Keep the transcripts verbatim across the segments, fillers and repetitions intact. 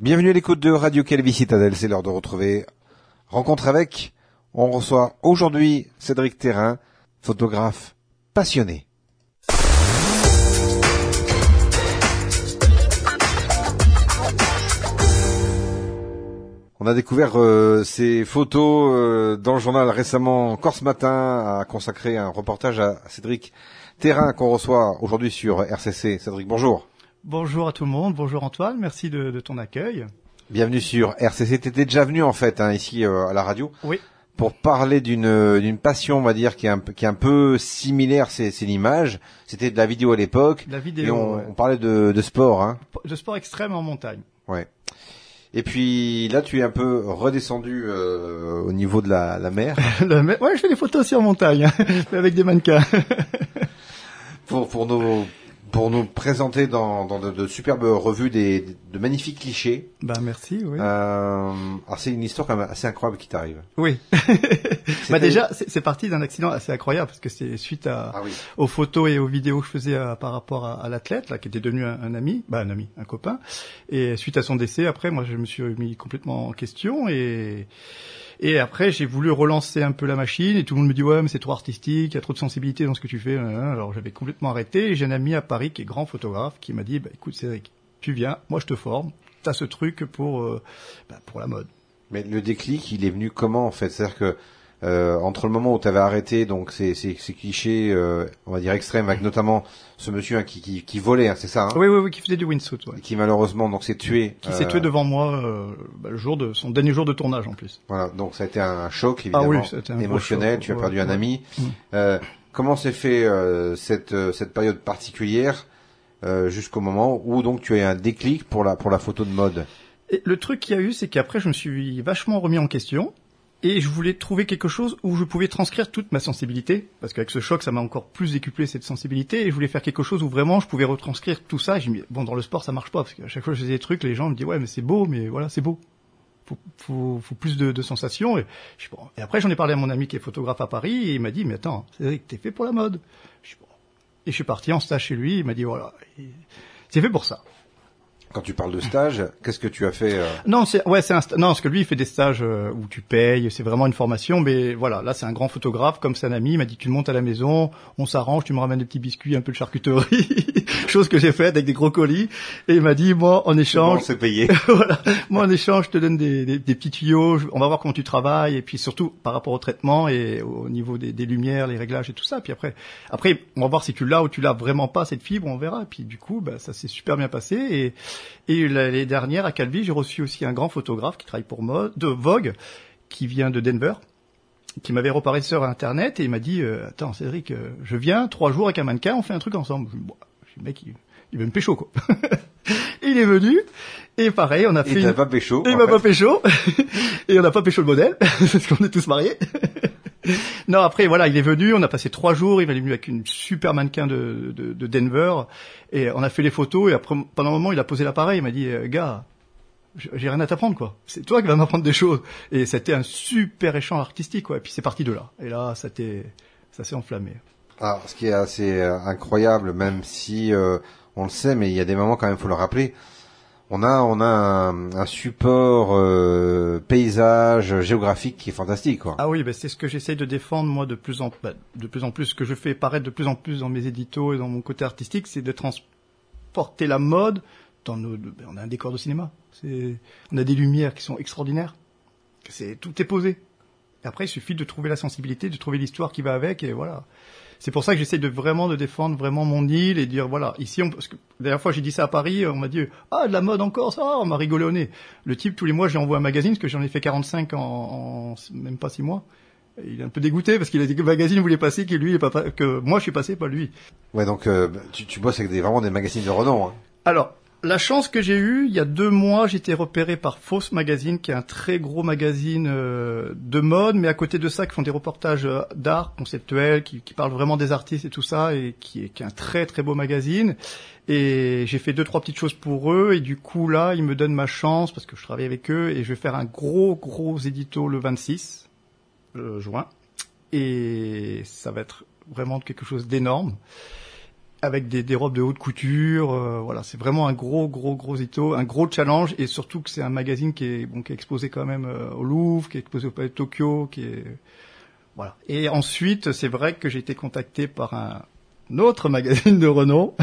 Bienvenue à l'écoute de Radio Calvi Citadelle, c'est l'heure de retrouver Rencontre avec. On reçoit aujourd'hui Cédric Thérin, photographe passionné. On a découvert euh, ces photos euh, dans le journal récemment, encore ce matin, a consacré un reportage à Cédric Thérin qu'on reçoit aujourd'hui sur R C C. Cédric, bonjour. Bonjour à tout le monde, bonjour Antoine, merci de, de ton accueil. Bienvenue sur R C C. T'étais déjà venu en fait hein, ici euh, à la radio. Oui. Pour parler d'une d'une passion, on va dire, qui est un qui est un peu similaire, c'est c'est l'image. C'était de la vidéo à l'époque. La vidéo. Et on, ouais. on parlait de de sport, hein. De sport extrême en montagne. Ouais. Et puis là, tu es un peu redescendu euh, au niveau de la la mer. La mer. Ouais, je fais des photos aussi en montagne, hein, mais avec des mannequins. pour pour nos pour nous présenter dans dans de, de superbes revues des de magnifiques clichés. Bah merci, oui. Euh, alors c'est une histoire quand même assez incroyable qui t'arrive. Oui. bah déjà, c'est, c'est parti d'un accident assez incroyable parce que c'est suite à ah oui. aux photos et aux vidéos que je faisais à, par rapport à, à l'athlète là, qui était devenu un, un ami, bah un ami, un copain. Et suite à son décès, après, moi, je me suis mis complètement en question et Et après, j'ai voulu relancer un peu la machine et tout le monde me dit « Ouais, mais c'est trop artistique, il y a trop de sensibilité dans ce que tu fais. » Alors, j'avais complètement arrêté et j'ai un ami à Paris qui est grand photographe qui m'a dit bah, « Écoute, Cédric, tu viens, moi je te forme, t'as ce truc pour, euh, bah, pour la mode. » Mais le déclic, il est venu comment en fait? C'est-à-dire que euh, entre le moment où tu avais arrêté donc ces, ces, ces clichés, euh, on va dire extrêmes, avec notamment ce monsieur hein, qui, qui, qui volait, hein, c'est ça hein Oui, oui, oui, qui faisait du windsuit. Ouais. Qui malheureusement donc s'est tué. Qui euh... s'est tué devant moi euh, bah, le jour de son dernier jour de tournage en plus. Voilà, donc ça a été un choc évidemment, ah oui, c'était un émotionnel. Choc, tu as ouais, perdu un ouais. ami. Mmh. Euh, comment s'est fait euh, cette cette période particulière euh, jusqu'au moment où donc tu as eu un déclic pour la pour la photo de mode? Et le truc qu'il y a eu, c'est qu'après, je me suis vachement remis en question et je voulais trouver quelque chose où je pouvais transcrire toute ma sensibilité, parce qu'avec ce choc, ça m'a encore plus décuplé cette sensibilité et je voulais faire quelque chose où vraiment je pouvais retranscrire tout ça. Et je me dis, bon, dans le sport, ça marche pas, parce qu'à chaque fois que je faisais des trucs, les gens me disaient, ouais, mais c'est beau, mais voilà, c'est beau. Faut, faut, faut plus de, de sensations. Et, je, bon. et après, j'en ai parlé à mon ami qui est photographe à Paris et il m'a dit, mais attends, Cédric, t'es fait pour la mode. Je, bon. Et je suis parti en stage chez lui, il m'a dit, voilà, c'est fait pour ça. Quand tu parles de stage, qu'est-ce que tu as fait euh... Non, c'est ouais, c'est un sta- non, parce que lui il fait des stages euh, où tu payes, c'est vraiment une formation, mais voilà, là c'est un grand photographe, comme c'est un ami, il m'a dit tu montes à la maison, on s'arrange, tu me ramènes des petits biscuits, un peu de charcuterie, chose que j'ai faite avec des gros colis, et il m'a dit moi en échange, c'est bon, c'est payé. voilà, moi en échange je te donne des, des, des petits tuyaux, on va voir comment tu travailles, et puis surtout par rapport au traitement et au niveau des, des lumières, les réglages et tout ça, puis après, après on va voir si tu l'as ou tu l'as vraiment pas cette fibre, on verra, et puis du coup bah ça s'est super bien passé et Et l'année dernière, à Calvi, j'ai reçu aussi un grand photographe qui travaille pour mode, de Vogue, qui vient de Denver, qui m'avait reparlé sur Internet et il m'a dit euh, « Attends, Cédric, euh, je viens, trois jours avec un mannequin, on fait un truc ensemble. » Je me dis bon, le mec, il, il veut me pécho, quoi. Il est venu, et pareil, on a fait... Il t'a pas pécho. Il m'a pas pécho, et on n'a pas pécho le modèle, parce qu'on est tous mariés. Non, après, voilà, il est venu, on a passé trois jours, il est venu avec une super mannequin de, de, de Denver, et on a fait les photos, et après, pendant un moment, il a posé l'appareil, il m'a dit, euh, gars, j'ai rien à t'apprendre, quoi. C'est toi qui vas m'apprendre des choses. Et c'était un super échange artistique, quoi. Et puis c'est parti de là. Et là, ça, ça s'est enflammé. Ah, ce qui est assez euh, incroyable, même si euh, on le sait, mais il y a des moments quand même, faut le rappeler. On a, on a un, un support euh, paysage géographique qui est fantastique, quoi. Ah oui, ben c'est ce que j'essaye de défendre moi de plus en ben, de plus en plus, ce que je fais paraître de plus en plus dans mes éditos et dans mon côté artistique, c'est de transporter la mode dans nos. Ben, on a un décor de cinéma, c'est, on a des lumières qui sont extraordinaires, c'est tout est posé. Et après, il suffit de trouver la sensibilité, de trouver l'histoire qui va avec, et voilà. C'est pour ça que j'essaye de vraiment de défendre vraiment mon île et dire voilà, ici on parce que la dernière fois j'ai dit ça à Paris, on m'a dit ah de la mode encore ça, on m'a rigolé au nez. Le type tous les mois je lui envoie un magazine parce que j'en ai fait quarante-cinq en, en même pas six mois. Et il est un peu dégoûté parce qu'il a dit que le magazine voulait passer que lui est pas que moi je suis passé pas lui. Ouais, donc euh, tu tu bosses avec des vraiment des magazines de renom hein. Alors la chance que j'ai eue, il y a deux mois, j'étais repéré par Fausse Magazine, qui est un très gros magazine euh, de mode, mais à côté de ça, qui font des reportages euh, d'art conceptuels, qui, qui parlent vraiment des artistes et tout ça, et qui est, qui est un très très beau magazine. Et j'ai fait deux trois petites choses pour eux, et du coup là, ils me donnent ma chance parce que je travaille avec eux, et je vais faire un gros gros édito le vingt-six euh, juin, et ça va être vraiment quelque chose d'énorme. avec des, des robes de haute couture. Euh, voilà, c'est vraiment un gros, gros, gros étau, un gros challenge, et surtout que c'est un magazine qui est, bon, qui est exposé quand même euh, au Louvre, qui est exposé au Palais de Tokyo, qui est voilà. Et ensuite, c'est vrai que j'ai été contacté par un, un autre magazine de renom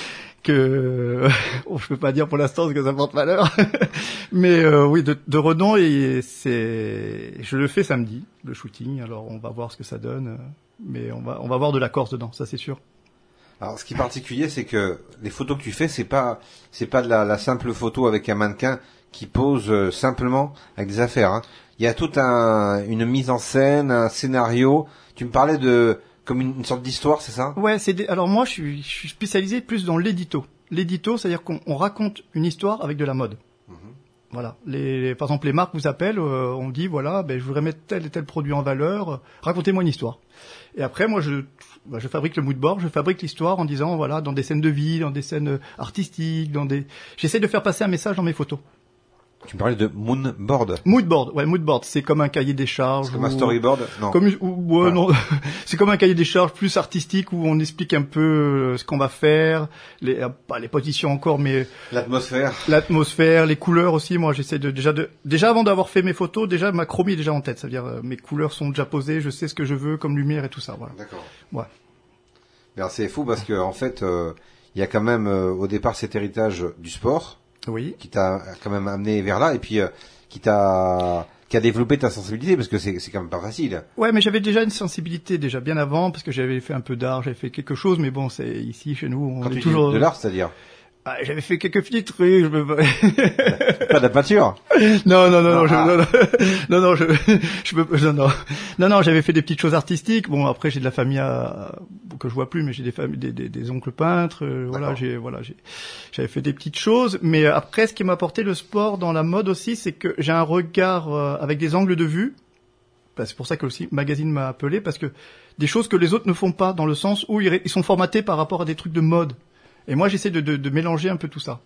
que oh, je peux pas dire pour l'instant parce que ça porte malheur, mais euh, oui, de, de renom, et c'est, je le fais samedi, le shooting. Alors on va voir ce que ça donne, mais on va, on va voir de la Corse dedans, ça c'est sûr. Alors, ce qui est particulier, c'est que les photos que tu fais, c'est pas, c'est pas de la, la simple photo avec un mannequin qui pose euh, simplement avec des affaires. Hein. Il y a toute un, une mise en scène, un scénario. Tu me parlais de comme une, une sorte d'histoire, c'est ça? Ouais, c'est des... alors moi, je suis, je suis spécialisé plus dans l'édito. L'édito, c'est-à-dire qu'on on raconte une histoire avec de la mode. Mm-hmm. Voilà. Les, les, par exemple, les marques vous appellent, euh, on dit voilà, ben je voudrais mettre tel et tel produit en valeur. Euh, racontez-moi une histoire. Et après, moi, je bah, je fabrique le mood board, je fabrique l'histoire en disant voilà, dans des scènes de vie, dans des scènes artistiques, dans des. J'essaie de faire passer un message dans mes photos. Tu me parlais de mood board. Mood board, ouais, mood board, c'est comme un cahier des charges. C'est comme ou... un storyboard, non. Comme, ou, ouais, ah. non, c'est comme un cahier des charges plus artistique où on explique un peu ce qu'on va faire, les, pas les positions encore, mais l'atmosphère. L'atmosphère, les couleurs aussi. Moi, j'essaie de déjà de déjà avant d'avoir fait mes photos, déjà ma chromie est déjà en tête, c'est-à-dire euh, mes couleurs sont déjà posées, je sais ce que je veux comme lumière et tout ça. Voilà. D'accord. Ouais. Mais c'est fou parce que en fait, il euh, y a quand même euh, au départ cet héritage du sport. Oui. Qui t'a quand même amené vers là et puis euh, qui t'a qui a développé ta sensibilité parce que c'est c'est quand même pas facile. Ouais, mais j'avais déjà une sensibilité déjà bien avant parce que j'avais fait un peu d'art, j'avais fait quelque chose, mais bon, c'est ici chez nous, on Quand est tu toujours dis de l'art, c'est-à-dire ah, j'avais fait quelques petits trucs, je me pas de la peinture. Non non non non, ah. je, non non non non je je peux non non non non j'avais fait des petites choses artistiques. Bon après j'ai de la famille à, que je vois plus, mais j'ai des familles des, des, des oncles peintres. Euh, voilà j'ai voilà j'ai j'avais fait des petites choses. Mais après ce qui m'a apporté le sport dans la mode aussi, c'est que j'ai un regard euh, avec des angles de vue. Ben, c'est pour ça que aussi le magazine m'a appelé, parce que des choses que les autres ne font pas, dans le sens où ils, ils sont formatés par rapport à des trucs de mode. Et moi, j'essaie de, de, de mélanger un peu tout ça.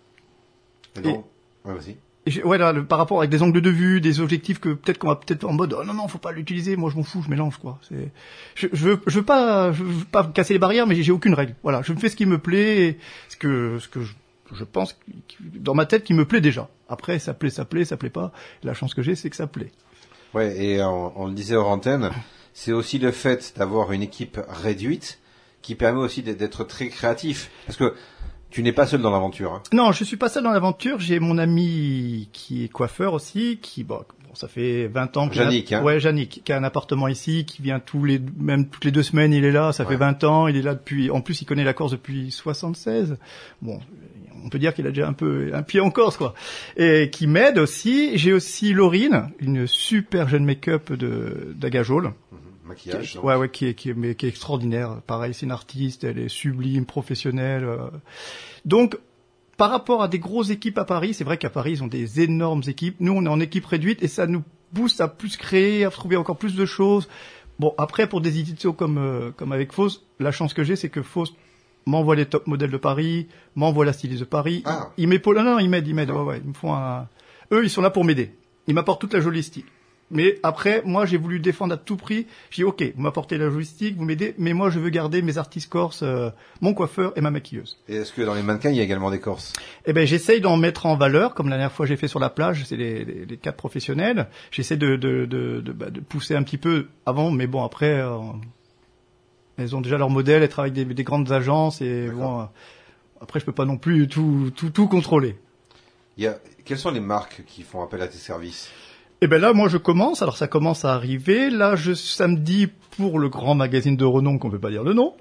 Et donc, et, ouais, vas-y. Et ouais, là, le, par rapport avec des angles de vue, des objectifs que peut-être qu'on va peut-être en mode, oh non, non, faut pas l'utiliser, moi je m'en fous, je mélange, quoi. C'est, je, je veux, je veux pas, je veux pas casser les barrières, mais j'ai, j'ai aucune règle. Voilà, je me fais ce qui me plaît, et ce que, ce que je, je pense, dans ma tête, qui me plaît déjà. Après, ça plaît, ça plaît, ça plaît pas. La chance que j'ai, c'est que ça plaît. Ouais, et on, on le disait hors antenne, c'est aussi le fait d'avoir une équipe réduite qui permet aussi d'être très créatif. Parce que tu n'es pas seul dans l'aventure. Hein. Non, je suis pas seul dans l'aventure. J'ai mon ami qui est coiffeur aussi, qui bon, bon ça fait vingt ans. Yannick, a, hein. Ouais, Yannick, qui a un appartement ici, qui vient tous les, même toutes les deux semaines, il est là. Ça ouais. fait vingt ans, il est là depuis. En plus, il connaît la Corse depuis soixante-seize. Bon, on peut dire qu'il a déjà un peu un pied en Corse, quoi. Et qui m'aide aussi. J'ai aussi Laurine, une super jeune make-up de d'Agajol. Maquillage. Qui, ouais, ouais, qui est, qui est, mais qui est extraordinaire. Pareil, c'est une artiste, elle est sublime, professionnelle. Euh. Donc, par rapport à des grosses équipes à Paris, c'est vrai qu'à Paris, ils ont des énormes équipes. Nous, on est en équipe réduite et ça nous booste à plus créer, à trouver encore plus de choses. Bon, après, pour des éditos comme, euh, comme avec Fausse, la chance que j'ai, c'est que Fausse m'envoie les top modèles de Paris, m'envoie la styliste de Paris. Ah. Ils m'épaulent, non, non, ils m'aident, ils m'aident, ouais, ouais, ils me font un, eux, ils sont là pour m'aider. Ils m'apportent toute la logistique. Mais après, moi, j'ai voulu défendre à tout prix. J'ai dit, ok, vous m'apportez la logistique, vous m'aidez, mais moi, je veux garder mes artistes corses, euh, mon coiffeur et ma maquilleuse. Et est-ce que dans les mannequins, il y a également des Corses? Eh ben, j'essaye d'en mettre en valeur, comme la dernière fois j'ai fait sur la plage, c'est les, les, les quatre professionnels. J'essaie de, de, de, de, bah, de pousser un petit peu avant, mais bon, après, euh, elles ont déjà leur modèle, elles travaillent avec des, des grandes agences, et D'accord. bon, euh, après, je peux pas non plus tout, tout, tout contrôler. Il y a, quelles sont les marques qui font appel à tes services? Eh ben là, moi, je commence. Alors, ça commence à arriver. Là, je samedi pour le grand magazine de renom, qu'on peut pas dire le nom.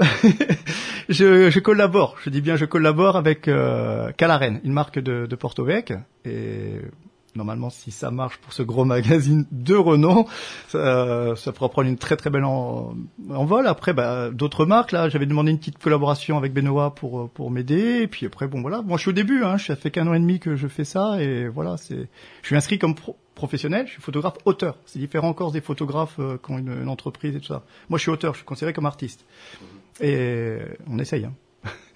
je, je collabore. Je dis bien, je collabore avec euh, Calaren, une marque de, de Porto Vec. Et normalement, si ça marche pour ce gros magazine de renom, ça, ça pourra prendre une très très belle en, en vol. Après, bah, d'autres marques. Là, j'avais demandé une petite collaboration avec Benoît pour pour m'aider. Et puis après, bon voilà. Moi, je suis au début. Hein. Ça fait qu'un an et demi que je fais ça. Et voilà, c'est. Je suis inscrit comme pro. professionnel, je suis photographe auteur. C'est différent encore des photographes euh, qui ont une, une entreprise et tout ça. Moi, je suis auteur, je suis considéré comme artiste. Et euh, on essaye. Hein.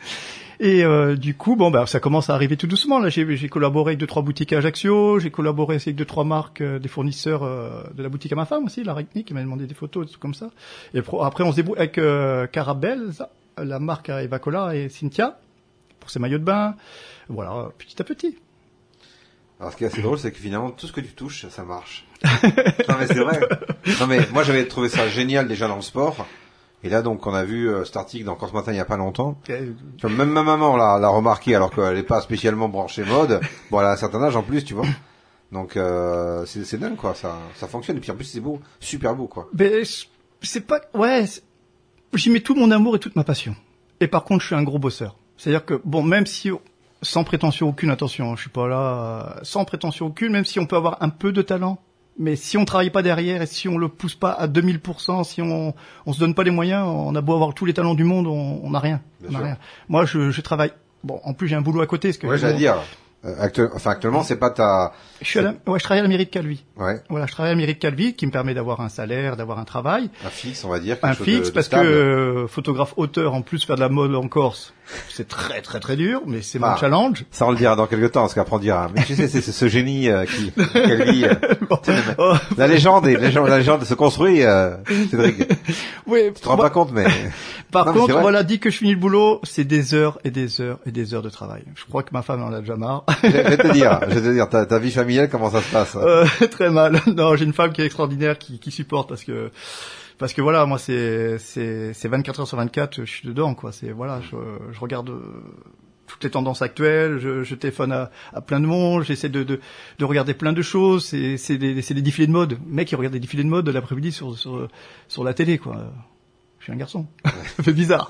Et euh, du coup, bon, bah, ça commence à arriver tout doucement. Là, j'ai, j'ai collaboré avec deux trois boutiques à Ajaccio, j'ai collaboré aussi avec deux trois marques, euh, des fournisseurs euh, de la boutique à ma femme aussi, la Ragni, qui m'a demandé des photos, des trucs comme ça. Et pro- après, on se débrouille avec euh, Carabel, ça. la marque à Eva Cola et Cynthia pour ses maillots de bain. Voilà, petit à petit. Alors, ce qui est assez drôle, c'est que finalement, tout ce que tu touches, ça marche. Non, mais c'est vrai. Non, mais moi, j'avais trouvé ça génial déjà dans le sport. Et là, donc, on a vu euh, cet article dans Corse Matin il y a pas longtemps. Euh, Tu vois, même ma maman l'a, l'a remarqué, alors qu'elle n'est pas spécialement branchée mode. Bon, elle a un certain âge en plus, tu vois. Donc, euh, c'est, c'est dingue, quoi. Ça, ça fonctionne. Et puis, en plus, c'est beau. Super beau, quoi. Mais c'est pas... Ouais, c'est- j'y mets tout mon amour et toute ma passion. Et par contre, je suis un gros bosseur. C'est-à-dire que, bon, même si... Sans prétention aucune, attention, je suis pas là... euh, Sans prétention aucune, même si on peut avoir un peu de talent... Mais si on travaille pas derrière et si on le pousse pas à deux mille pour cent, si on on se donne pas les moyens, on a beau avoir tous les talents du monde, on on n'a rien. Bien On n'a sûr. rien. Moi, je, je travaille. Bon, en plus j'ai un boulot à côté. Parce que Ouais, bon, j'allais dire. Euh, actu- enfin, actuellement, c'est pas ta... Je suis à la, ouais, je travaille à la mairie de Calvi. Ouais. Voilà, je travaille à la mairie de Calvi, qui me permet d'avoir un salaire, d'avoir un travail, Un fixe, on va dire. Quelque un chose fixe, de, de parce stable. que euh, photographe auteur, en plus faire de la mode en Corse, c'est très très très dur, mais c'est mon Ah. challenge. Ça, on le dira dans quelques temps, parce qu'après on dira, mais tu sais, c'est, c'est ce génie euh, qui, qui vit, euh, Bon, tu sais, le- oh, la légende, et, la légende, la légende se construit, euh, Cédric. ouais, Tu te rends moi- pas compte, mais Par Non, mais c'est contre, vrai. voilà, dit que je finis le boulot, c'est des heures et des heures et des heures de travail. Je crois que ma femme en a déjà marre. je vais te dire, je vais te dire, ta, ta vie familiale, comment ça se passe? Euh, très mal. Non, j'ai une femme qui est extraordinaire, qui, qui supporte parce que parce que voilà, moi c'est c'est c'est vingt-quatre heures sur vingt-quatre, je suis dedans quoi. C'est voilà, je, je regarde euh, toutes les tendances actuelles, je, je téléphone à, à plein de monde, j'essaie de, de de regarder plein de choses. C'est c'est des c'est des défilés de mode. Le mec, il regarde des défilés de mode de l'après-midi sur sur sur la télé quoi. Je suis un garçon. Ça fait bizarre.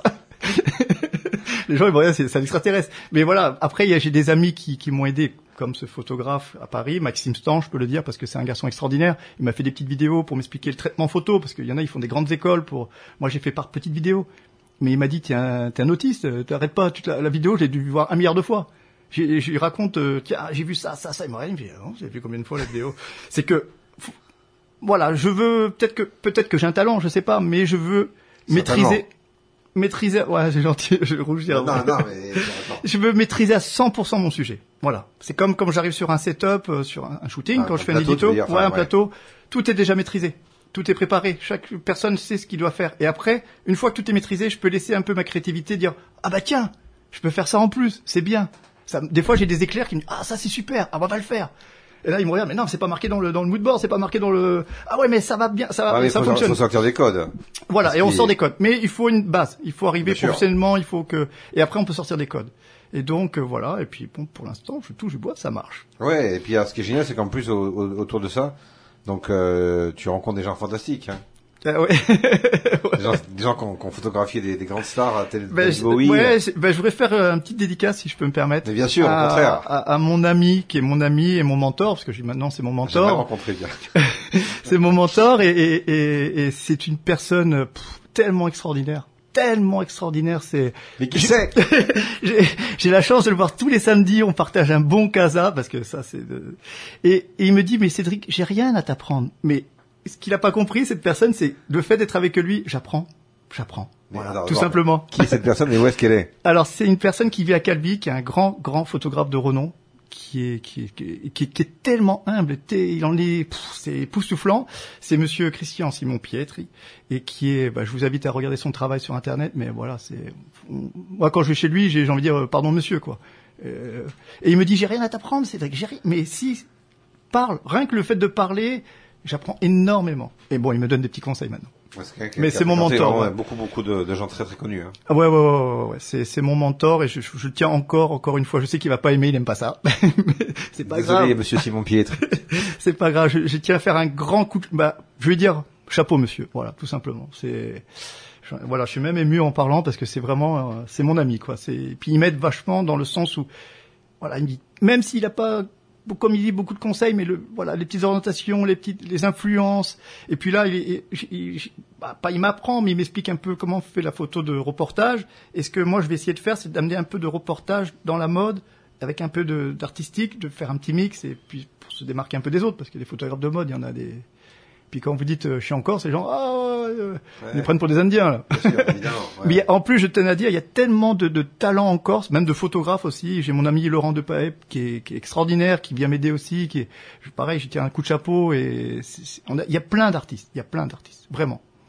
Les gens ils me regardent, c'est c'est un extraterrestre. Mais voilà, après il y a- j'ai des amis qui qui m'ont aidé, comme ce photographe à Paris, Maxime Stan, je peux le dire parce que c'est un garçon extraordinaire. Il m'a fait des petites vidéos pour m'expliquer le traitement photo, parce qu'il y en a ils font des grandes écoles pour. Moi j'ai fait par petites vidéos. Mais il m'a dit t'es un t'es un autiste, t'arrêtes pas toute la, la vidéo, j'ai dû voir un milliard de fois. J'ai- Je lui raconte euh, tiens j'ai vu ça ça ça, il me regarde, il me dit ah, vous avez vu combien de fois la vidéo. C'est que faut- voilà, je veux peut-être que peut-être que j'ai un talent, je sais pas, mais je veux Certainement. maîtriser maîtriser. Ouais, c'est gentil, je vais rougir. Non, non, mais, attends. Je veux maîtriser à cent pour cent mon sujet. Voilà. C'est comme quand j'arrive sur un setup, euh, sur un, un shooting, Ah, quand un je fais un plateau, tu édito, veux dire, enfin, ouais, un ouais. plateau, tout est déjà maîtrisé. Tout est préparé. Chaque personne sait ce qu'il doit faire. Et après, une fois que tout est maîtrisé, je peux laisser un peu ma créativité, dire ah bah tiens, je peux faire ça en plus, c'est bien. Ça, des fois, j'ai des éclairs qui me disent ah ça c'est super, ah bah, on va le faire. Et là, ils me regardent, mais non, c'est pas marqué dans le dans le mood board, c'est pas marqué dans le ah ouais mais ça va bien, ça, Ah, mais ça faut, fonctionne. faut sortir des codes. Voilà, Parce et on qu'il- sort des codes. Mais il faut une base. Il faut arriver Bien sûr. professionnellement, il faut que, et après on peut sortir des codes. Et donc, euh, voilà. Et puis, bon, pour l'instant, je touche du bois, ça marche. Ouais, et puis, alors, ce qui est génial, c'est qu'en plus, au- au- autour de ça, donc, euh, tu rencontres des gens fantastiques, hein. Ah ouais. Des gens, des gens qui ont, qui ont photographié des, des grandes stars, tel Ben, je, Bowie. ouais, c'est- ben, je voudrais faire euh, un petit dédicace, si je peux me permettre. Mais bien sûr, au à, contraire. À, à mon ami, qui est mon ami et mon mentor, parce que je dis maintenant c'est mon J'aimerais mentor. rencontrer bien. C'est mon mentor et, et, et, et c'est une personne euh, pff, tellement extraordinaire. Tellement extraordinaire, c'est... Mais qui c'est? J'ai j'ai la chance de le voir tous les samedis, on partage un bon casa, parce que ça c'est... De... Et, et il me dit, mais Cédric, j'ai rien à t'apprendre. Mais ce qu'il a pas compris, cette personne, c'est le fait d'être avec lui, j'apprends, j'apprends. Mais Voilà, alors, tout alors, simplement. Qui est cette personne et où est-ce qu'elle est? Alors c'est une personne qui vit à Calvi, qui est un grand, grand photographe de renom, qui est, qui est, qui est, qui est, qui est tellement humble, té- il en est, pff, c'est époustouflant. C'est Monsieur Christian Simon Pietri, et qui est, bah, je vous invite à regarder son travail sur Internet, mais voilà, c'est, moi quand je vais chez lui, j'ai j'ai envie de dire, pardon monsieur, quoi. Euh, et il me dit, j'ai rien à t'apprendre, Cédric, j'ai rien, mais si, parle, rien que le fait de parler, j'apprends énormément. Et bon, il me donne des petits conseils maintenant. Ouais, c'est quelqu'un qui- Mais qui a c'est mon fréquenté mentor, vraiment ouais. Beaucoup, beaucoup de, de gens très, très connus, hein. Ah ouais, ouais, ouais, ouais, ouais. C'est, c'est mon mentor et je, je, je le tiens encore, encore une fois. Je sais qu'il va pas aimer, il aime pas ça. Mais c'est pas Désolé, grave. monsieur Simon Pietri. C'est pas grave. Je, je tiens à faire un grand coup de, bah, je vais dire, chapeau, monsieur. Voilà, tout simplement. C'est, je, voilà, je suis même ému en parlant parce que c'est vraiment, euh, c'est mon ami, quoi. C'est, puis il m'aide vachement dans le sens où, voilà, il me dit, même s'il a pas, comme il dit, beaucoup de conseils, mais le, voilà, les petites orientations, les petites, les influences. Et puis là, il, il, il, il- bah, pas il m'apprend, mais il m'explique un peu comment on fait la photo de reportage. Et ce que moi je vais essayer de faire, c'est d'amener un peu de reportage dans la mode, avec un peu de, d'artistique, de faire un petit mix, et puis pour se démarquer un peu des autres, parce que les photographes de mode, il y en a des. Puis quand vous dites euh, je suis encore, ces gens, ah, ouais, ouais, ouais. Ils les prennent pour des Indiens là. Bien sûr, évidemment. Ouais. Mais en plus, je tenais à dire, il y a tellement de, de talents en Corse, même de photographes aussi. J'ai mon ami Laurent Depaep qui est, qui est extraordinaire, qui vient m'aider aussi, qui est pareil, je tiens un coup de chapeau et c'est- c'est- on a, il y a plein d'artistes, il y a plein d'artistes, vraiment.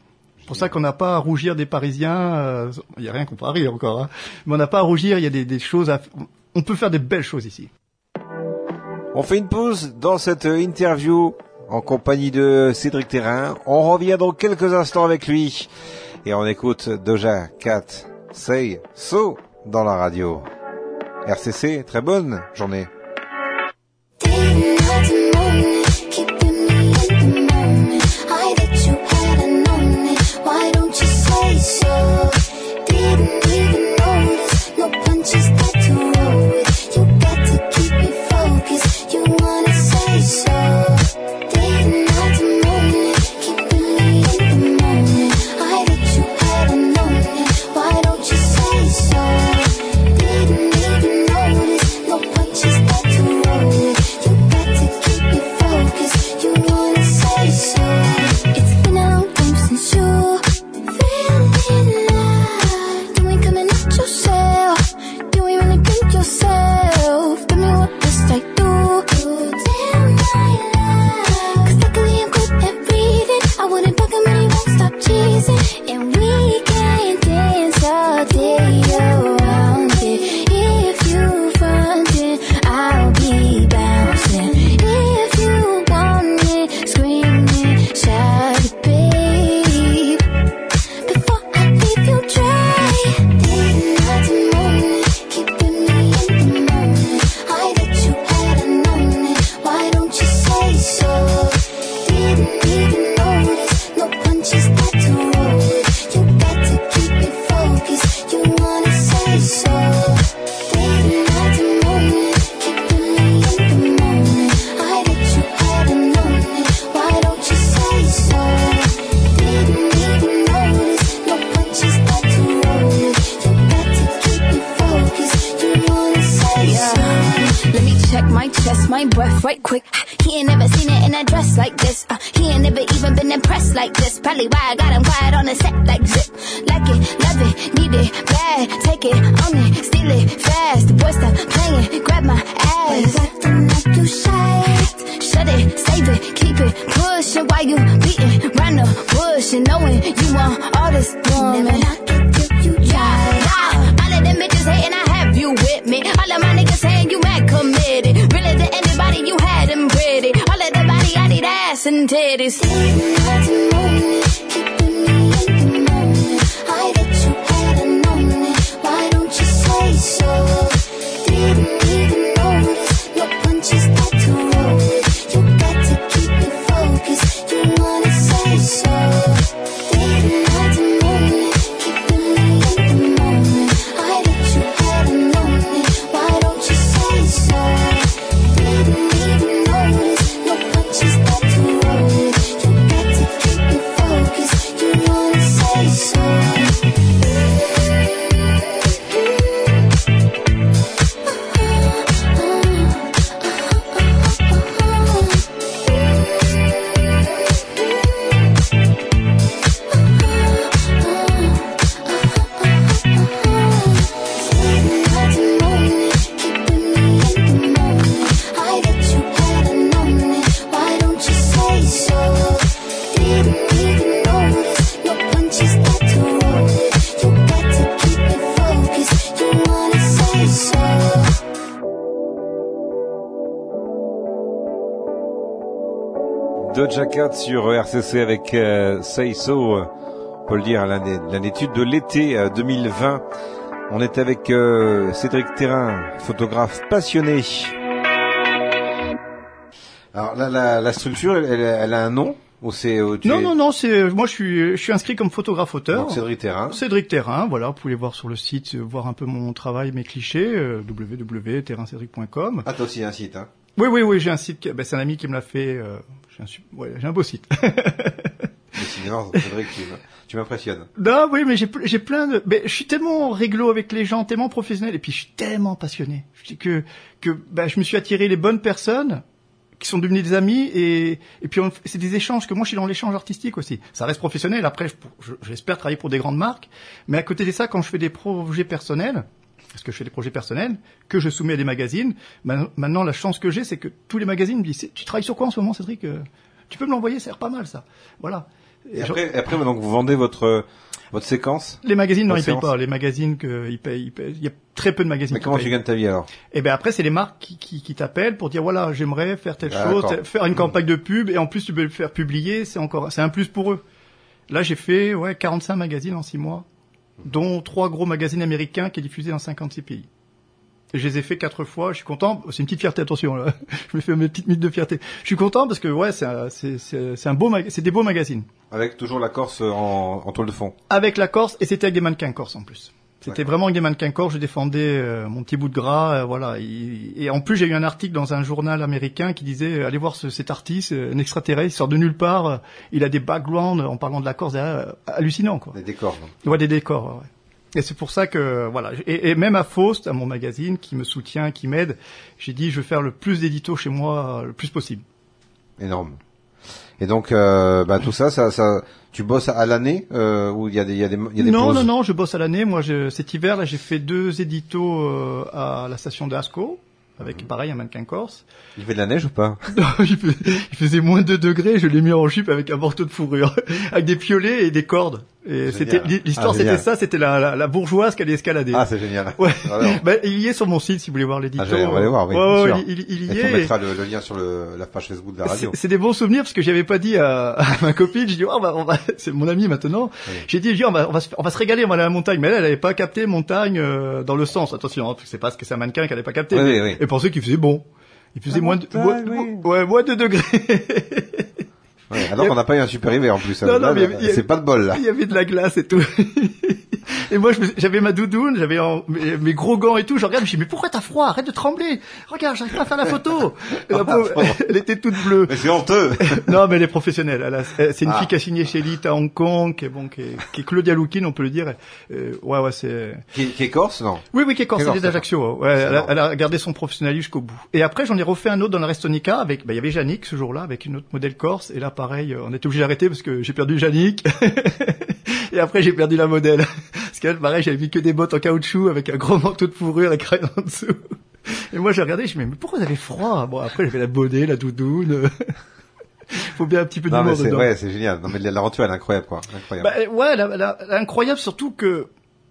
pour ça qu'on n'a pas à rougir des Parisiens. Euh, il y a rien contre Paris encore, hein, mais on n'a pas à rougir. Il y a des, des choses. À, on peut faire des belles choses ici. On fait une pause dans cette interview en compagnie de Cédric Thérin. On revient dans quelques instants avec lui et on écoute Doja Cat, Say So dans la radio. R C C, très bonne journée. Doja Cat sur R C C avec euh, Say So, on peut le dire, l'étude de l'été euh, deux mille vingt. On est avec euh, Cédric Thérin, photographe passionné. Alors là, la, la structure, elle, elle, elle a un nom ou c'est euh, Non, es... non, non, c'est moi je suis je suis inscrit comme photographe auteur. Donc Cédric Thérin. Cédric Thérin, voilà, vous pouvez voir sur le site, voir un peu mon travail, mes clichés, euh, w w w point thérin cédric point com. Ah, t'as aussi un site, hein? Oui, oui, oui, j'ai un site, qui, ben, c'est un ami qui me l'a fait, euh, j'ai un, ouais, j'ai un beau site. Décidément, Cédric, tu, tu m'impressionnes. Non, oui, mais j'ai, j'ai plein de, ben, je suis tellement réglo avec les gens, tellement professionnel, et puis je suis tellement passionné. Je dis que, que, ben, je me suis attiré les bonnes personnes, qui sont devenus des amis, et, et puis on, c'est des échanges, que moi je suis dans l'échange artistique aussi. Ça reste professionnel, après, je, je, j'espère travailler pour des grandes marques, mais à côté de ça, quand je fais des projets personnels, parce que je fais des projets personnels, que je soumets à des magazines. Maintenant, la chance que j'ai, c'est que tous les magazines me disent « Tu travailles sur quoi en ce moment, Cédric ? Tu peux me l'envoyer, ça a l'air pas mal, ça. » Voilà. Et, et après, après, donc vous vendez votre votre séquence. Les magazines, non, votre ils payent séance. pas. Les magazines, que, ils payent, ils payent. Il y a très peu de magazines. Mais qui comment payent. tu gagnes ta vie alors? Et ben après, c'est les marques qui, qui, qui t'appellent pour dire voilà, j'aimerais faire telle Ah, chose, d'accord. telle- faire une campagne de pub, et en plus tu peux le faire publier, c'est encore, c'est un plus pour eux. Là, j'ai fait ouais quarante-cinq magazines en six mois, dont trois gros magazines américains qui est diffusé dans cinquante-six pays. Et je les ai fait quatre fois. Je suis content. C'est une petite fierté, attention. Là. Je me fais mes petites minutes de fierté. Je suis content parce que ouais, c'est un, c'est, c'est, c'est un beau, mag- c'est des beaux magazines. Avec toujours la Corse en, en toile de fond. Avec la Corse, et c'était avec des mannequins corse en plus. C'était D'accord. vraiment avec des mannequins corse. Je défendais euh, mon petit bout de gras, euh, voilà. Et, et en plus, j'ai eu un article dans un journal américain qui disait allez voir ce, cet artiste, euh, un extraterrestre, il sort de nulle part. euh, il a des backgrounds en parlant de la Corse, euh, hallucinant quoi. Les décors. donc. Ouais, des décors. Ouais. Et c'est pour ça que voilà. Et, et même à Faust, à mon magazine, qui me soutient, qui m'aide, j'ai dit je veux faire le plus d'éditos chez moi, euh, le plus possible. Énorme. Et donc, euh, bah, tout ça, ça, ça, tu bosses à l'année euh, ou il y a des, il y a des, il y a des non, pauses. non, non, je bosse à l'année. Moi, je, cet hiver, là, j'ai fait deux éditos euh, à la station d'Ascq, avec pareil un mannequin corse. Il fait de la neige ou pas? Non, il, fais- il faisait moins de deux degrés. Je l'ai mis en jupe avec un manteau de fourrure, avec des piolets et des cordes. Et Génial. c'était l'histoire, Ah, c'était génial. ça. C'était la, la, la bourgeoise qui allait escalader. Ah, c'est génial. Ouais. Alors, Ben, il y est sur mon site si vous voulez voir l'édito. Ah, j'allais- on va aller voir, oui, Ouais, bien ouais, sûr. il, il, il y et on est. mettra le, le lien sur le, la page Facebook de la radio. C'est c'est des bons souvenirs parce que j'avais pas dit à, à ma copine, j'ai dit oh, on va, on va, c'est mon ami maintenant. Oui. J'ai dit, j'ai dit, on va, on va, se, on va se régaler, on va aller à la montagne. Mais elle, elle avait pas capté montagne euh, dans le sens. Attention, hein, c'est pas ce que c'est un mannequin qu'elle avait pas capté. Oui, mais- oui, oui. Et pensait qu'il faisait bon. Il faisait La moins de, montagne, moins- oui. ouais, moins de degrés. Ouais, alors qu'on n'a pas eu un super hiver en plus. Non, Là, non, mais là, il y a- c'est pas de bol là. Il y avait de la glace et tout. Et moi, je me- j'avais ma doudoune, j'avais en- mes, mes gros gants et tout. Je regarde, je me dis, mais pourquoi t'as froid? Arrête de trembler. Regarde, j'arrive pas à faire la photo. Et la pauvre, elle était toute bleue. Mais c'est honteux. Non, mais elle est professionnelle. Elle a- elle- c'est une Ah. fille qui a signé chez Elite à Hong Kong, qui est bon, qui est, qui est Claudia Loukine, on peut le dire. Euh, ouais, ouais, c'est. qui, qui est corse, non? Oui, oui, qui est corse, Qui est elle est corse, d'Ajaccio. Ouais, elle a, énorme. elle a gardé son professionnalisme jusqu'au bout. Et après, j'en ai refait un autre dans la Restonica avec, bah, il y avait Yannick ce jour-là avec une autre modèle corse. Et là, pareil, on était obligé d'arrêter parce que j'ai perdu Yannick. Et après, j'ai perdu la modèle. Parce qu'elle, pareil, j'avais mis que des bottes en caoutchouc avec un gros manteau de fourrure avec rien en dessous. Et moi, j'ai regardé, je me dis, mais pourquoi vous avez froid? Bon, après, j'avais la bonnet, la doudoune. Faut bien un petit peu Non, mais d'humour c'est, dedans. ouais, c'est génial. Non, mais l'aventure, elle est incroyable, quoi. Incroyable. Bah, ouais, la, la- la- incroyable surtout que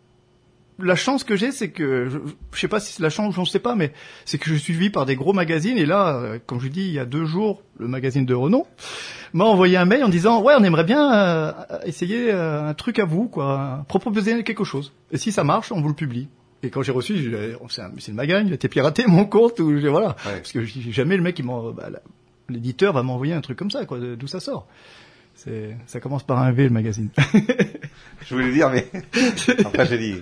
la chance que j'ai, c'est que je, je sais pas si c'est la chance, j'en sais pas, mais c'est que je suis suivi par des gros magazines. Et là, euh, comme je dis, il y a deux jours, le magazine de Renault m'a envoyé un mail en disant ouais, on aimerait bien euh, essayer euh, un truc à vous, quoi, proposer quelque chose. Et si ça marche, on vous le publie. Et quand j'ai reçu, j'ai dit, c'est, un- c'est le magasin, il a été piraté mon compte ou j'ai- voilà, Ouais. parce que j'ai jamais le mec qui m'en, bah, la- l'éditeur va m'envoyer un truc comme ça, quoi, de- d'où ça sort. C'est, ça commence par un V, le magazine. Je voulais le dire, mais après j'ai dit.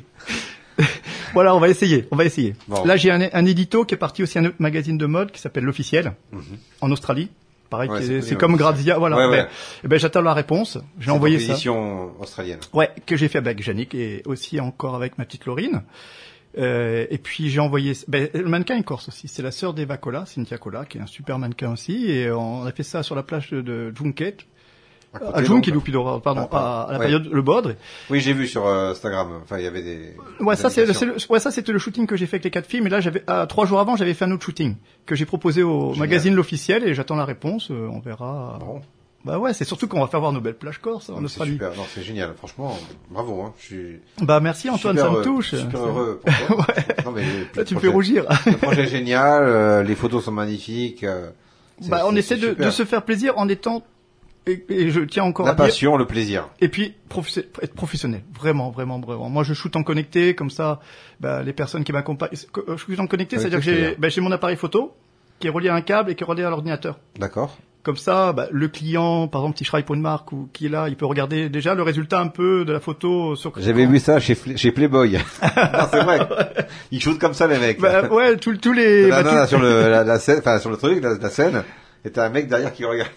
Voilà, on va essayer, on va essayer. Bon. Là, j'ai un, un édito qui est parti aussi à un autre magazine de mode qui s'appelle L'Officiel, en Australie. Pareil, Ouais, qui c'est est- connu, c'est comme ouais. Grazia, voilà. Ouais, ouais. Ben, eh ben, j'attends la réponse. J'ai C'est envoyé donc ça. l'édition australienne. Ouais, que j'ai fait avec Yannick et aussi encore avec ma petite Laurine. Euh, et puis j'ai envoyé ben, le mannequin est corse aussi. C'est la sœur d'Eva Cola, Cynthia Cola, qui est un super mannequin aussi. Et on a fait ça sur la plage de, de Junket, À côté, à donc. Junquilupidora, pardon, Ah, à, à la ouais. période Le Bodre. Oui, j'ai vu sur euh, Instagram. Enfin, il y avait des. Ouais, des ça c'est, animations. c'est le, ouais, ça c'était le shooting que j'ai fait avec les quatre films. Et là, j'avais ah, trois jours avant, j'avais fait un autre shooting que j'ai proposé au Génial. magazine L'Officiel et j'attends la réponse. euh, on verra. Bon, Bah ouais, c'est surtout qu'on va faire voir nos belles plages corses en c'est Australie. super. Non, c'est génial. Franchement, bravo. Hein. Je suis Bah merci Antoine, super ça me heureux, touche. Super C'est- heureux pour toi. Non, mais le Là, tu me projet- fais rougir. Le projet est génial. euh, les photos sont magnifiques. euh, c'est- Bah on c'est- essaie c'est de, super. de se faire plaisir en étant et, et je tiens encore La à dire passion, le plaisir. et puis professe- être professionnel, vraiment, vraiment, vraiment. Moi, je shoot en connecté, comme ça, bah, les personnes qui m'accompagnent. Je shoot en connecté, Connecté, c'est-à-dire que c'est-à-dire j'ai, bah, j'ai mon appareil photo qui est relié à un câble et qui est relié à l'ordinateur. D'accord. Comme ça, bah, le client, par exemple, si je travaille pour une marque ou qui est là, il peut regarder déjà le résultat un peu de la photo sur. J'avais vu ça chez, Fl- chez Playboy. Non, c'est vrai. Ils shootent comme ça, les mecs. Bah, ouais, tous tous les. Là, bah, non, là, tout- sur le, la, la scène, enfin, sur le truc, la, la scène, et t'as un mec derrière qui regarde.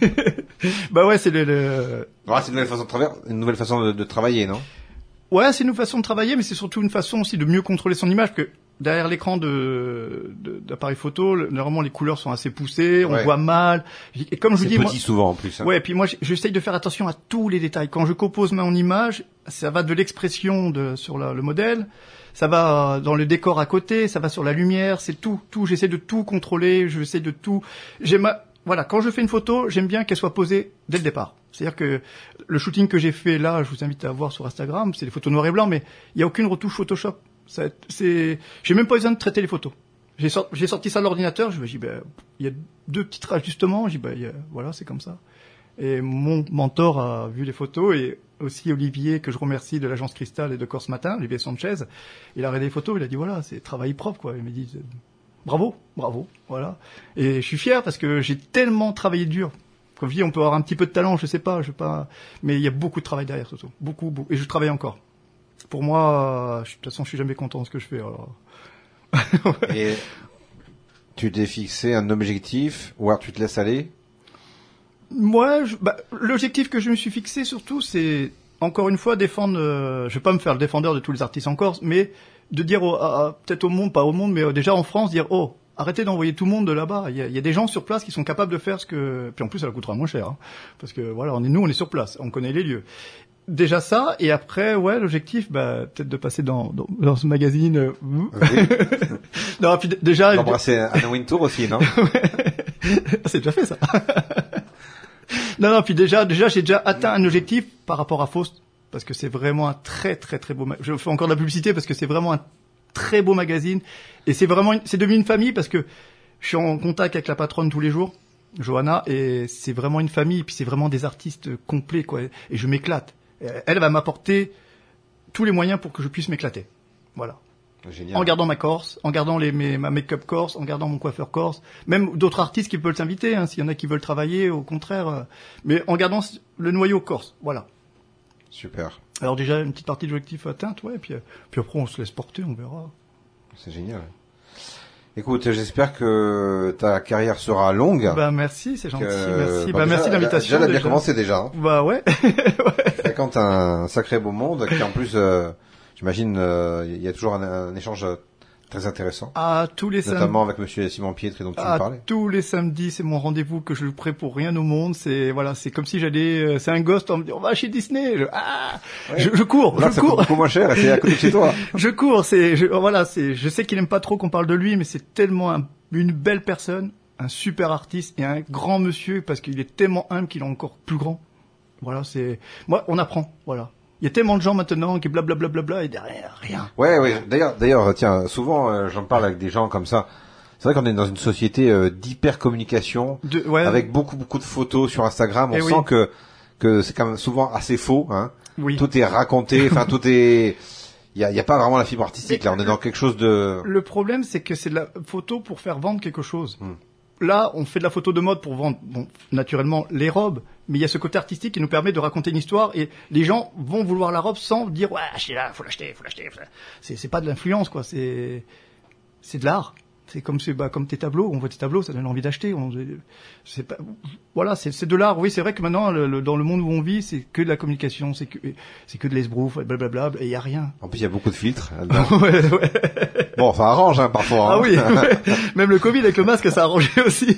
bah ouais, c'est le. le... Ouais, c'est une nouvelle façon de travailler, une nouvelle façon de, de travailler, non? Ouais, c'est une façon de travailler, mais c'est surtout une façon aussi de mieux contrôler son image, que derrière l'écran de, de- d'appareil photo, le- normalement les couleurs sont assez poussées, on Ouais. voit mal. Et comme je vous C'est dis, petit moi, souvent, en plus. Hein. ouais, et puis moi j- j'essaye de faire attention à tous les détails. Quand je compose mon image, ça va de l'expression de sur la- le modèle, ça va dans le décor à côté, ça va sur la lumière, c'est tout, tout. J'essaie de tout contrôler, j'essaie de tout. J'aime, voilà, quand je fais une photo, j'aime bien qu'elle soit posée dès le départ. C'est-à-dire que le shooting que j'ai fait là, je vous invite à voir sur Instagram, c'est des photos noir et blanc, mais il y a aucune retouche Photoshop. Ça, c'est, j'ai même pas besoin de traiter les photos. J'ai sorti, j'ai sorti ça de l'ordinateur, je me dis, ben, il y a deux petits ajustements, je dis, ben, y a, voilà, c'est comme ça. Et mon mentor a vu les photos, et aussi Olivier, que je remercie, de l'agence Cristal et de Corse Matin, Olivier Sanchez, il a regardé les photos, il a dit, voilà, c'est travail propre, quoi. Il m'a dit, bravo, bravo, voilà. Et je suis fier parce que j'ai tellement travaillé dur. Comme je dis, on peut avoir un petit peu de talent, je sais pas, je sais pas, mais il y a beaucoup de travail derrière, surtout. Beaucoup, beaucoup. Et je travaille encore. Pour moi, je, de toute façon, je suis jamais content de ce que je fais, alors. Et tu t'es fixé un objectif, ou alors tu te laisses aller? Moi, je, bah, l'objectif que je me suis fixé surtout, c'est encore une fois défendre. Euh, je vais pas me faire le défendeur de tous les artistes en Corse, mais de dire au, à, à, peut-être au monde, pas au monde, mais euh, déjà en France, dire oh, arrêtez d'envoyer tout le monde de là-bas. Il y a, il y a des gens sur place qui sont capables de faire ce que. Puis en plus, ça leur coûtera moins cher, hein, parce que voilà, on est nous, on est sur place, on connaît les lieux. Déjà ça, et après, ouais, l'objectif, bah, peut-être de passer dans, dans, dans ce magazine. Euh, oui. Non, puis d- déjà. D'embrasser Anna Wintour aussi, non? C'est déjà fait ça. Non, non, puis déjà, déjà, j'ai déjà atteint un objectif par rapport à Faust, parce que c'est vraiment un très, très, très beau. Ma- Je fais encore de la publicité parce que c'est vraiment un très beau magazine, et c'est vraiment, une... c'est devenu une famille parce que je suis en contact avec la patronne tous les jours, Johanna, et c'est vraiment une famille, et puis c'est vraiment des artistes complets, quoi. Et je m'éclate. Elle va m'apporter tous les moyens pour que je puisse m'éclater. Voilà. Génial. En gardant ma Corse, en gardant les, mes, ma make-up Corse, en gardant mon coiffeur Corse, même d'autres artistes qui veulent s'inviter, hein, s'il y en a qui veulent travailler, au contraire, euh, mais en gardant le noyau Corse. Voilà. Super. Alors déjà, une petite partie de l'objectif atteinte, ouais, puis, puis après on se laisse porter, on verra. C'est génial. Écoute, j'espère que ta carrière sera longue. Bah merci, c'est gentil, que... merci. Bah, bah déjà, merci de l'invitation. Déjà, elle a bien déjà. commencé déjà. Hein. Bah ouais. Ouais. Tu fréquentes un sacré beau monde, qui en plus, euh, j'imagine, il euh, y a toujours un, un échange très intéressant. À tous les samedis. Notamment avec Monsieur Simon Pietri dont tu à me parlais. Tous les samedis, c'est mon rendez-vous que je prends pour rien au monde. C'est voilà, c'est comme si j'allais, euh, c'est un ghost. On me dit on va chez Disney. Je, ah, Ouais. je, je cours, Là, je ça cours. coûte beaucoup moins cher et c'est à côté de chez toi. Je cours. C'est je, voilà, c'est. Je sais qu'il aime pas trop qu'on parle de lui, mais c'est tellement un, une belle personne, un super artiste et un grand monsieur parce qu'il est tellement humble qu'il est encore plus grand. Voilà, c'est. Moi, on apprend. Voilà. Il y a tellement de gens maintenant qui blablabla bla, bla, bla, et derrière rien. Ouais, ouais. D'ailleurs, d'ailleurs, tiens, souvent, euh, j'en parle avec des gens comme ça. C'est vrai qu'on est dans une société euh, d'hyper communication, De, ouais. avec beaucoup, beaucoup de photos sur Instagram. On Eh sent oui. que que c'est quand même souvent assez faux. Hein. Oui. Tout est raconté. Enfin, tout est. Il y a, y a pas vraiment la fibre artistique. Là, on est dans quelque chose de. Le problème, c'est que c'est de la photo pour faire vendre quelque chose. Hmm. Là, on fait de la photo de mode pour vendre, bon, naturellement, les robes, mais il y a ce côté artistique qui nous permet de raconter une histoire et les gens vont vouloir la robe sans dire, ouais, achetez-la, faut l'acheter, faut l'acheter. Faut la... C'est, c'est pas de l'influence, quoi. C'est, c'est de l'art. C'est comme, c'est, bah, comme tes tableaux. On voit tes tableaux, ça donne envie d'acheter. On, c'est pas, voilà, c'est, c'est de l'art. Oui, c'est vrai que maintenant, le, le, dans le monde où on vit, c'est que de la communication, c'est que, c'est que de l'esbrouf, blablabla, et il y a rien. En plus, il y a beaucoup de filtres. là-dedans. Ouais, ouais. Bon, ça arrange, hein, parfois. Hein. Ah oui, ouais. Même le Covid avec le masque, ça a arrangé aussi.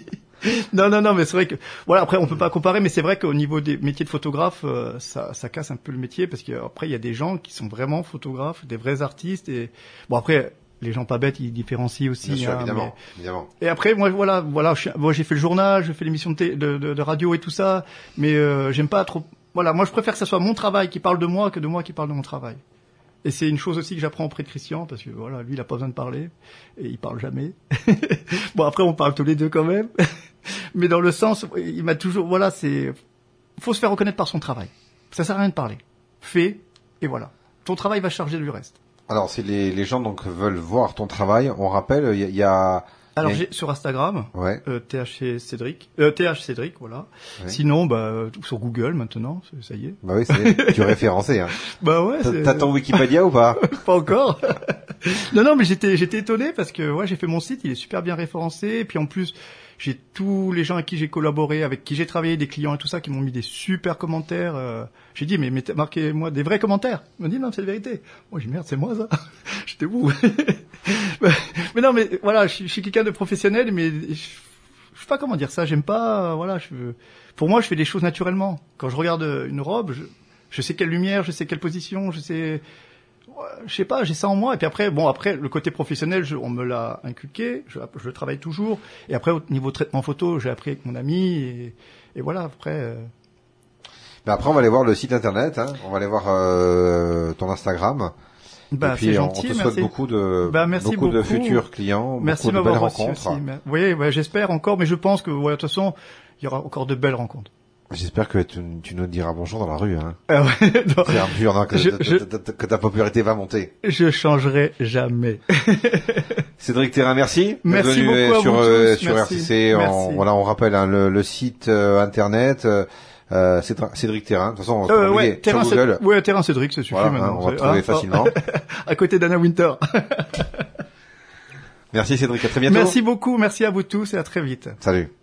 Non, non, non, mais c'est vrai que voilà. Après, on peut pas comparer, mais c'est vrai qu'au niveau des métiers de photographe, euh, ça, ça casse un peu le métier parce qu'après, il y a des gens qui sont vraiment photographes, des vrais artistes. Et bon, après, les gens pas bêtes, ils différencient aussi. Bien sûr, hein, évidemment, mais... évidemment. Et après, moi, voilà, voilà, je suis... moi, j'ai fait le journal, j'ai fait l'émission de, t... de, de, de radio et tout ça, mais euh, j'aime pas trop. Voilà, moi, je préfère que ça soit mon travail qui parle de moi que de moi qui parle de mon travail. Et c'est une chose aussi que j'apprends auprès de Christian, parce que voilà, lui, il a pas besoin de parler, et il parle jamais. Bon, après, on parle tous les deux quand même. Mais dans le sens, il m'a toujours, voilà, c'est, faut se faire reconnaître par son travail. Ça sert à rien de parler. Fais, et voilà. Ton travail va charger du reste. Alors, si les, les gens donc veulent voir ton travail, on rappelle, il y a, y a... Alors, y a... j'ai sur Instagram, ouais. euh, T H Cédric, euh, T H Cédric, voilà. Ouais. Sinon, bah, euh, sur Google maintenant, ça y est. Bah oui, c'est, tu es référencé, hein. Bah ouais. T'as, t'as ton Wikipédia ou pas? Pas encore. Non, non, mais j'étais, j'étais étonné parce que, ouais, j'ai fait mon site, il est super bien référencé, et puis en plus, j'ai tous les gens avec qui j'ai collaboré, avec qui j'ai travaillé, des clients et tout ça, qui m'ont mis des super commentaires. Euh, j'ai dit, mais mettez, marquez-moi des vrais commentaires. Ils m'ont dit, non, c'est la vérité. Moi, j'ai dit, merde, c'est moi, ça. J'étais où? Mais non, mais voilà, je, je suis quelqu'un de professionnel, mais je, je sais pas comment dire ça. J'aime pas, voilà, je, pour moi, je fais des choses naturellement. Quand je regarde une robe, je, je sais quelle lumière, je sais quelle position, je sais, je sais pas, j'ai ça en moi. Et puis après, bon, après, le côté professionnel, je, on me l'a inculqué, je, je le travaille toujours. Et après, au niveau traitement photo, j'ai appris avec mon ami, et, et voilà, après, euh, Mais après, on va aller voir le site internet, hein. On va aller voir euh, ton Instagram. Bah, et puis, c'est on, gentil, on te souhaite merci. beaucoup de, Bah, merci beaucoup de beaucoup. futurs clients, Merci beaucoup de de belles m'avoir reçu rencontres. aussi. Mais- Oui, ouais, j'espère encore, mais je pense que, ouais, de toute façon, il y aura encore de belles rencontres. J'espère que tu, tu nous diras bonjour dans la rue, hein. Ah ouais, non, C'est un pur, hein, que, Je- que- je- que- que- que ta popularité va monter. je changerai jamais. Cédric Thérin, merci. d'être Merci venu, beaucoup euh, à sur, vous euh, tous. sur Merci. R C C. Merci. On, voilà, on rappelle hein, le, le site euh, internet. Euh, euh, Cédric Cédric Thérin. De toute façon, on Euh, va ouais, sur terrain, Google. Céd- ouais, terrain Cédric, ça suffit Voilà, hein, maintenant. on va C'est- trouver ah, facilement. à côté d'Anna Winter. Merci Cédric, à très bientôt. Merci beaucoup, merci à vous tous et à très vite. Salut.